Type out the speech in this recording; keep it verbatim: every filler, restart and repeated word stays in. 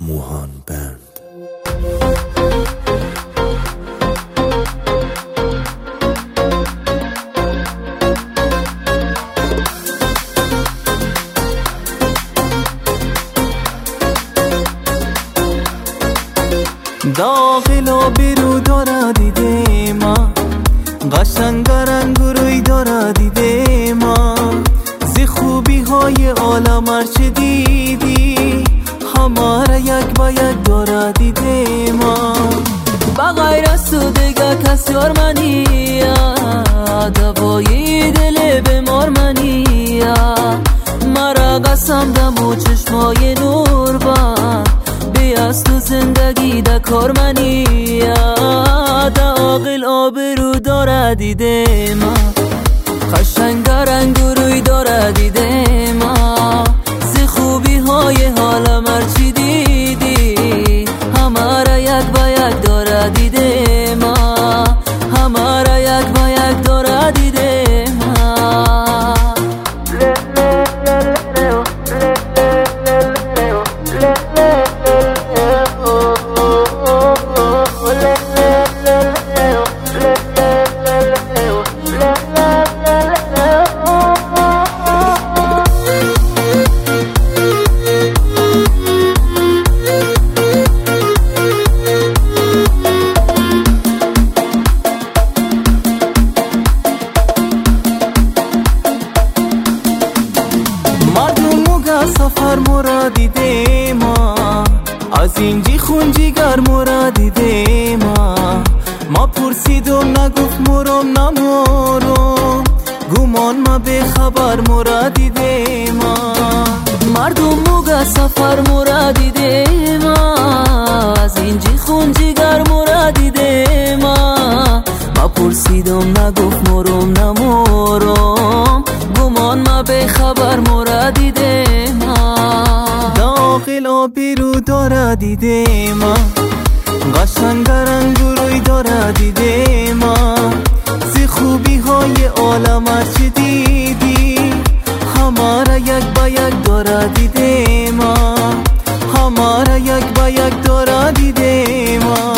موهان بند. داخل بیرو داره دیده ما، قشنگ رنگ روی داره دیده ما، زی خوبی های عالم هرچه دیدی هماره یک با یک داره دیده ما. بغیر از تو دیگه کسی یار منیه، دوای دل بیمار منیه، مرا قسم دم و چشمای نور بند، بی از تو زندگی ده کار منیه، ده عاقل آبرو داره دیده ما، قشنگ رنگ روی داره دیده ما، زی خوبی های حالم هرچی دیدی همه را یک با یک داره دیده ما، همه را یک با یک داره دیده ما. سفر مرا دیده ما، از اینجی خونجی گر مرا دیده ما، ما پرسیدم نگفت مرم نمورم، گمان ما به خبر مرا دیده ما، مردم موگه سفر مرا دیده ما، از اینجی خونجی گر مرا دیده ما، ما پرسیدم نگفت مرم نمورم، گمان ما به خبر مرا دیده ما. داخل آبرو داره دیده ما، قشنگ رنگ روی داره دیده ما، زی خوبی های عالم هرچی دیدی همه را یک با یک داره دیده ما، همه را یک با یک داره دیده ما.